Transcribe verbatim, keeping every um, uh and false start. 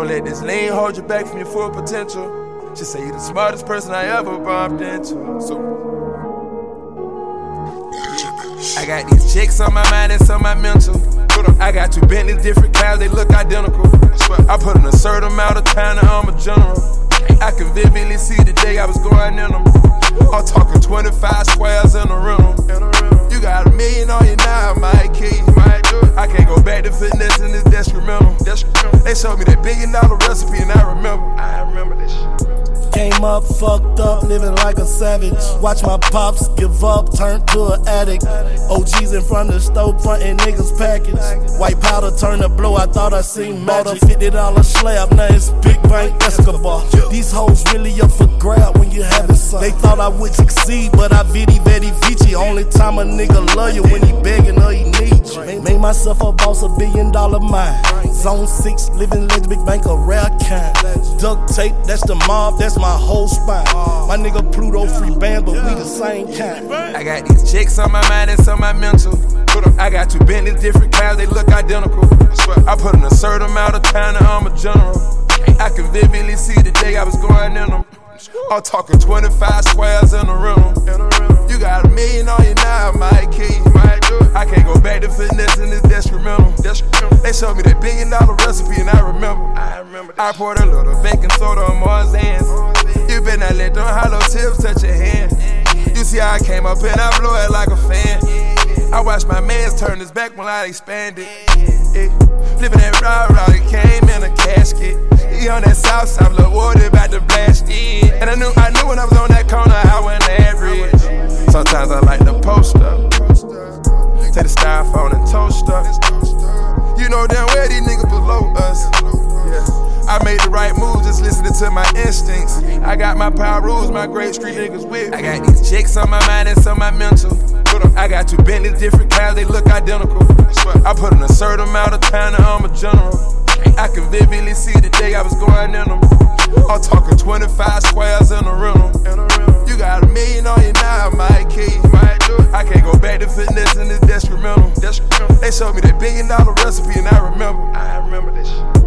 Don't let this lean hold you back from your full potential. She say you the smartest person I ever bumped into. So I got these chicks on my mind and on my mental. I got two Bentleys, different cars, they look identical. I put in a certain amount of time and I'm a general. I can vividly see the day I was going in them. I'm talking twenty-five squares in a room. You got a million on you now, my key. I can't go back to fitness in this detrimental. They showed me that billion dollar recipe and I remember. I remember this shit. Came up, fucked up, living like a savage. Watch my pops give up, turn to an addict. O Gs in front of the stove, frontin' niggas package. White powder turn to blue, I thought I seen magic. fifty dollar slab, now it's Big Bank Escobar. These hoes really up for grab when you having some. They thought I would succeed, but I vidi vidi vici. Only time a nigga love you when he begging or he need you. Made myself a boss, a billion dollar mind. Zone six, living legend, Big Bank, a rare kind. Duct tape, that's the mob, that's my whole spine. My nigga Pluto free band, but we the same kind. I got these chicks on my mind and on my mental. I got two Bentleys, different cars, they look identical. I put in a certain amount of time and I'm a general. I can vividly see the day I was going in them. I'm talking twenty-five squares in a room. You got a million on you now, my key. I can't go back to fitness in this detrimental. They showed me that billion dollar recipe and I remember. I remember. I poured a little baking soda on Mars hands. You better not let them hollow tips touch your hand. You see how I came up and I blew it like a fan. I watched my mans turn his back when I expanded. Flipping that rah rah, it came in a casket. He on that south side, little water about to blast it. And I knew, I knew when I was on that corner, I went average. Sometimes I like to post up, take the styrofoam and toast up. You know damn well these niggas below us. I made the right moves, just listening to my instincts. I got my power rules, my great street niggas with me. I got these chicks on my mind and on my mental. I got two Bentleys, different cars, they look identical. I put in a certain amount of time and I'm a general. I can vividly see the day I was going in them. I'm talking twenty-five squares in a room. You got a million on you now, my key. I can't go back to fitness in this detrimental. They showed me that billion dollar recipe and I remember. I remember this shit.